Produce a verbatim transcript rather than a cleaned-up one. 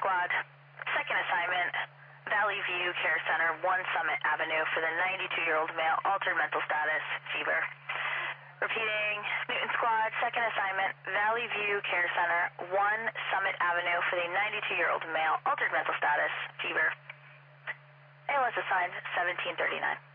Squad. Second assignment, Valley View Care Center, one Summit Avenue for the ninety-two-year-old male, altered mental status, fever. Repeating, Newton Squad, second assignment, Valley View Care Center, one Summit Avenue for the ninety-two-year-old male, altered mental status, fever. A L S assigned seventeen thirty-nine.